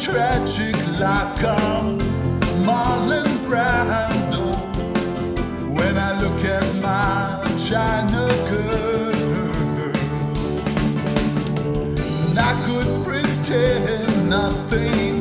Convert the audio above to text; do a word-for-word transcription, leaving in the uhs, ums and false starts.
tragic like I'm Marlon Brando when I look at my China girl. And I could pretend nothing